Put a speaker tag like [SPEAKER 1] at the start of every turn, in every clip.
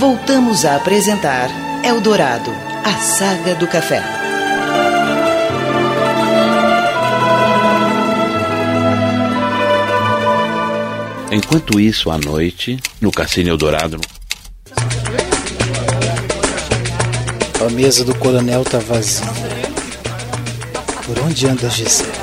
[SPEAKER 1] voltamos a apresentar Eldorado, a saga do café.
[SPEAKER 2] Enquanto isso, à noite, no Cassino Eldorado...
[SPEAKER 3] A mesa do coronel tá vazia. Por onde anda Gisele?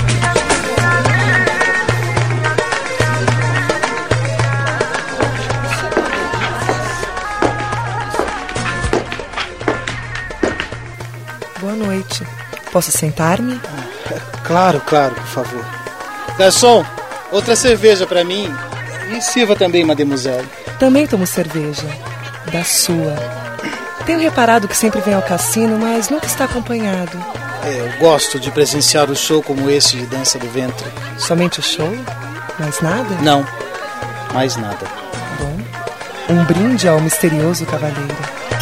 [SPEAKER 4] Boa noite. Posso sentar-me?
[SPEAKER 3] Claro, por favor. Garçom, outra cerveja pra mim. E sirva também, mademoiselle.
[SPEAKER 4] Também tomo cerveja. Da sua. Tenho reparado que sempre vem ao cassino, mas nunca está acompanhado.
[SPEAKER 3] Eu gosto de presenciar o show como esse de dança do ventre.
[SPEAKER 4] Somente o show? Mais nada?
[SPEAKER 3] Não, mais nada.
[SPEAKER 4] Bom, um brinde ao misterioso cavaleiro.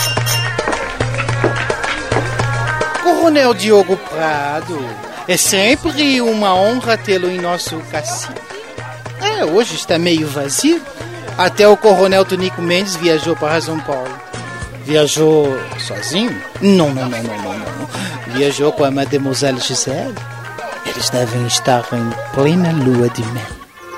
[SPEAKER 3] Coronel Diogo Prado, é sempre uma honra tê-lo em nosso cassino. Hoje está meio vazio. Até o coronel Tonico Mendes viajou para São Paulo. Viajou sozinho? Não. Viajou com a mademoiselle Gisele. Eles devem estar em plena lua de mel.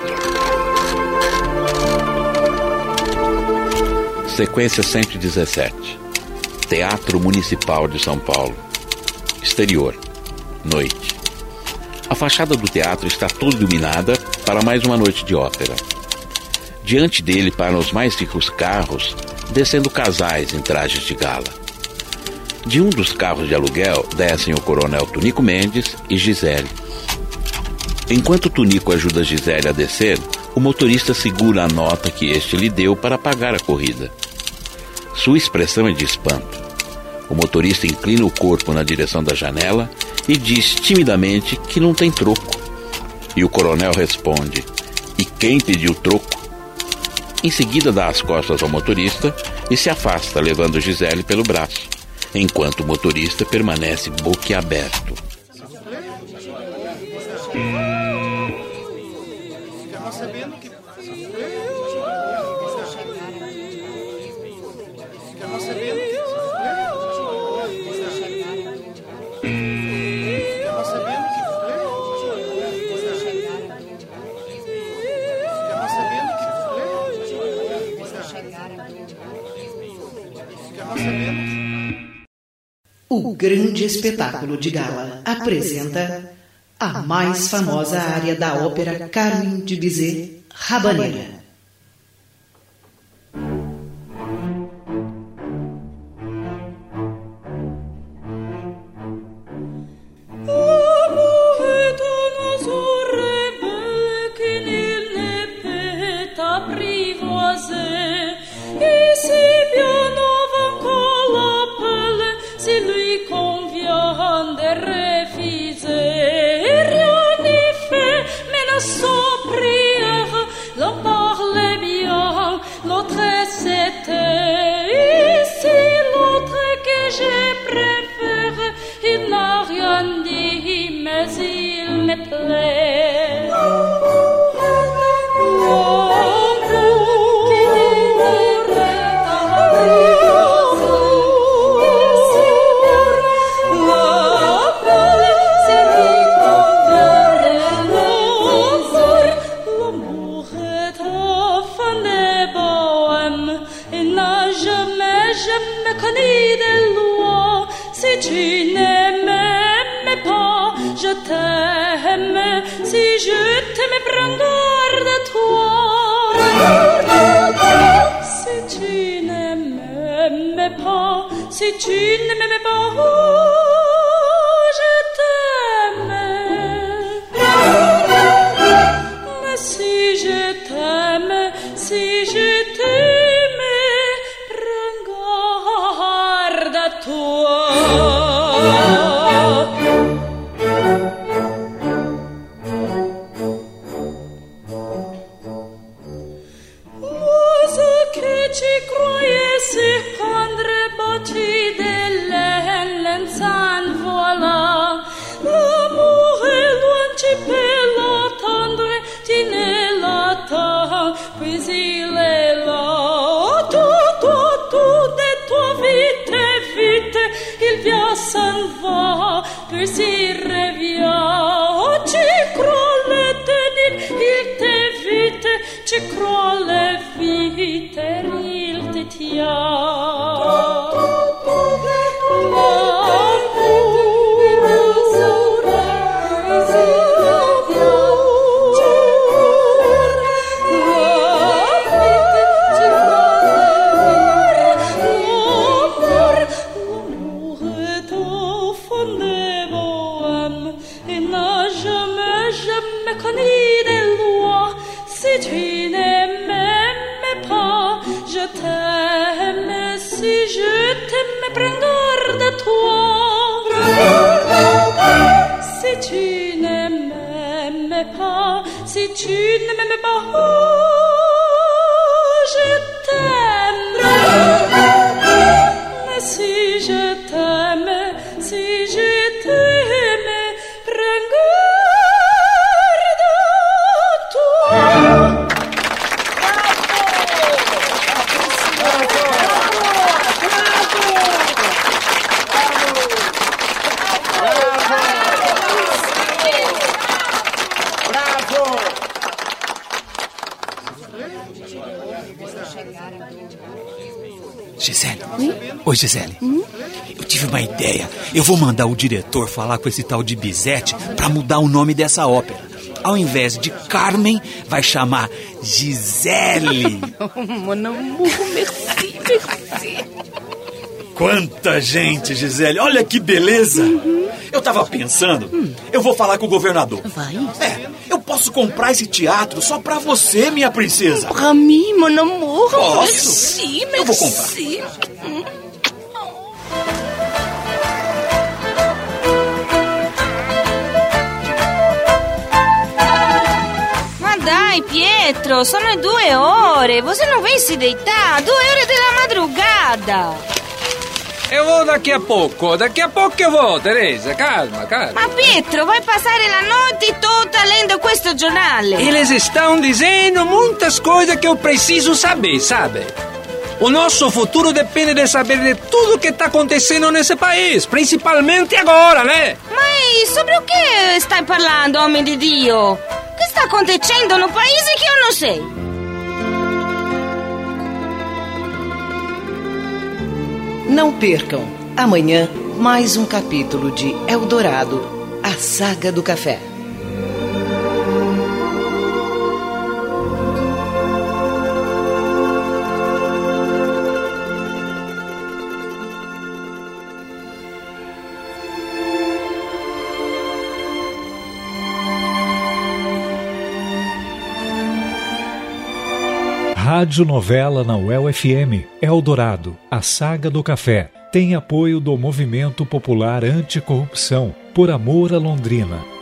[SPEAKER 2] Sequência 117. Teatro Municipal de São Paulo. Exterior. Noite. A fachada do teatro está toda iluminada para mais uma noite de ópera. Diante dele param os mais ricos carros, descendo casais em trajes de gala. De um dos carros de aluguel descem o coronel Tonico Mendes e Gisele. Enquanto Tonico ajuda Gisele a descer, o motorista segura a nota que este lhe deu para pagar a corrida. Sua expressão é de espanto. O motorista inclina o corpo na direção da janela e diz timidamente que não tem troco. E o coronel responde: "E quem pediu troco?" Em seguida dá as costas ao motorista e se afasta, levando Gisele pelo braço, enquanto o motorista permanece boquiaberto.
[SPEAKER 1] O grande espetáculo de gala apresenta a mais famosa área da ópera Carmen de Bizet, Rabanera.
[SPEAKER 5] Puis il est là, tout prendere de toi. Si tu ne m'aimes pas, si tu ne m'aimes pas, je t'aime. Mais si je t'aime, si je t'aime, prends garde de toi.
[SPEAKER 6] Gisele. Oi, Gisele. Eu tive uma ideia. Eu vou mandar o diretor falar com esse tal de Bizete pra mudar o nome dessa ópera. Ao invés de Carmen, vai chamar Gisele.
[SPEAKER 7] Mon amour, merci, merci.
[SPEAKER 6] Quanta gente, Gisele. Olha que beleza. Eu tava pensando, eu vou falar com o governador.
[SPEAKER 7] Vai?
[SPEAKER 6] Eu posso comprar esse teatro só pra você, minha princesa.
[SPEAKER 7] Pra mim, mon amour.
[SPEAKER 6] Posso?
[SPEAKER 7] Merci, merci.
[SPEAKER 6] Eu vou comprar.
[SPEAKER 8] Ma dai, Pietro, sono 2 ore. Você não vem se deitar? 2 horas da madrugada.
[SPEAKER 9] Eu vou daqui a pouco eu vou, Teresa, calma.
[SPEAKER 8] Ma Pietro, vai passare la notte tutta lendo questo giornale.
[SPEAKER 9] Eles estão dizendo muitas coisas que eu preciso saber, sabe? O nosso futuro depende de saber de tudo que está acontecendo nesse país, principalmente agora, né?
[SPEAKER 8] Mas sobre o que stai parlando, homem de Dio? O que está acontecendo no paese que eu não sei?
[SPEAKER 1] Não percam, amanhã, mais um capítulo de Eldorado, a saga do café.
[SPEAKER 10] Rádio Novela na UEL-FM, Eldorado, a saga do café. Tem apoio do Movimento Popular Anticorrupção, Por Amor a Londrina.